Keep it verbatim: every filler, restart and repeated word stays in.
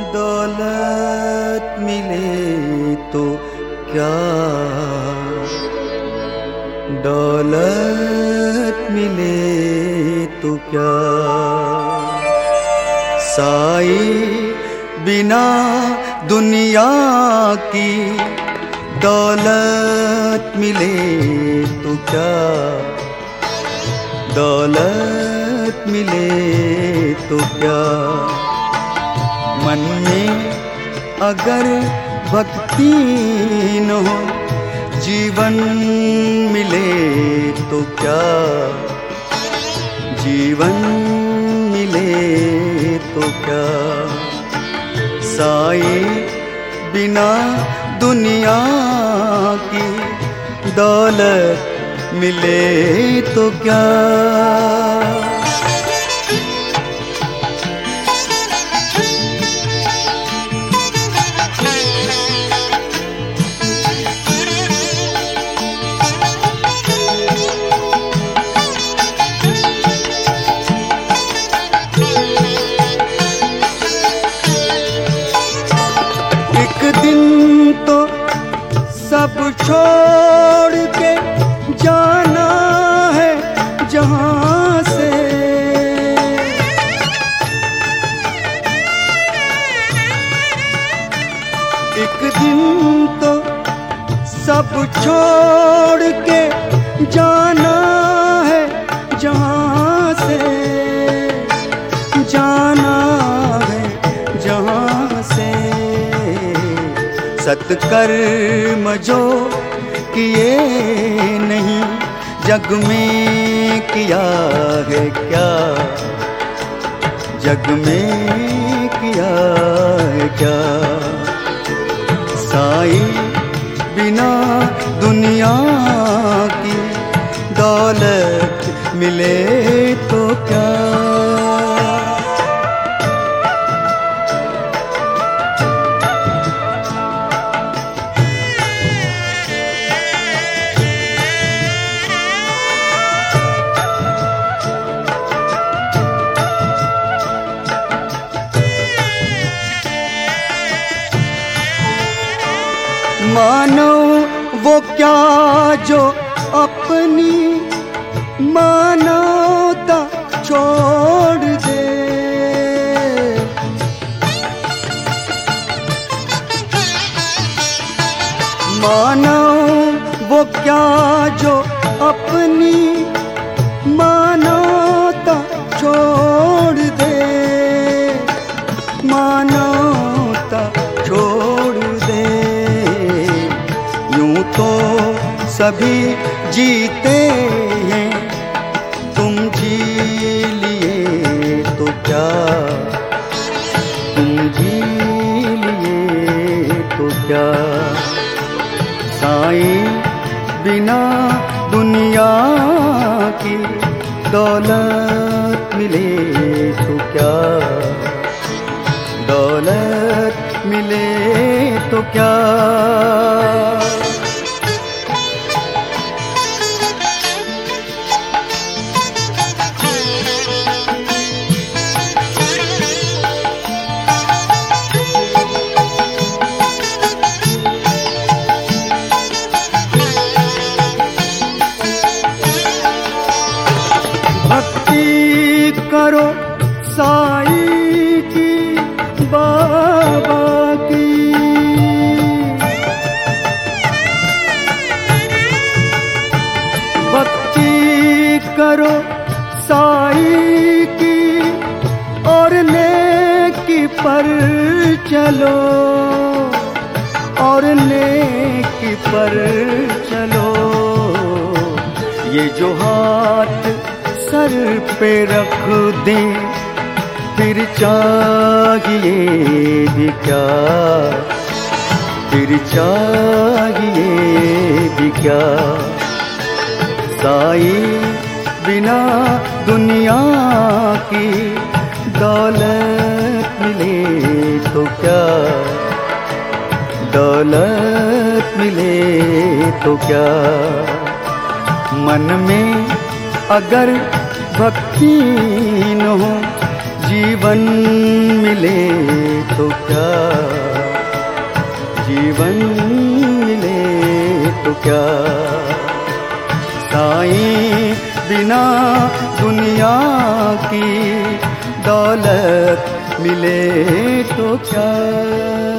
दौलत मिले तो क्या, दौलत मिले तो क्या, साई बिना दुनिया की दौलत मिले तो क्या, दौलत मिले तो क्या। मन में अगर भक्ति न हो जीवन मिले तो क्या, जीवन मिले तो क्या। साई बिना दुनिया की दौलत मिले तो क्या। एक दिन तो सब छोड़ के जाना है जहां से, एक दिन तो सब छोड़ के जाना है जहां से, जाना है जहां से। सत्कर्म जो किए नहीं जग में किया है क्या, जग में किया है क्या। साई बिना दुनिया की दौलत मिले तो क्या। मानो वो क्या जो अपनी मानवता छोड़ दे, मानो वो क्या जो अपनी मानवता छोड़ दे, मानवता छोड़ दे। यूं तो सभी जीते हैं, तुम जी लिए तो क्या, तुम जी लिए तो क्या। साई बिना दुनिया की दौलत मिले तो क्या, दौलत मिले तो क्या। भक्ति करो साई की बाबा की, भक्ति करो साई की और नेकी पर चलो, और नेकी पर चलो। ये जो हाथ सर पे रख दे फिर चाहिए भी क्या, फिर चाहिए भी क्या। साई बिना दुनिया की दौलत मिले तो क्या, दौलत मिले तो क्या। मन में अगर भक्ति न हो जीवन मिले तो क्या, जीवन मिले तो क्या, साईं बिना दुनिया की दौलत मिले तो क्या।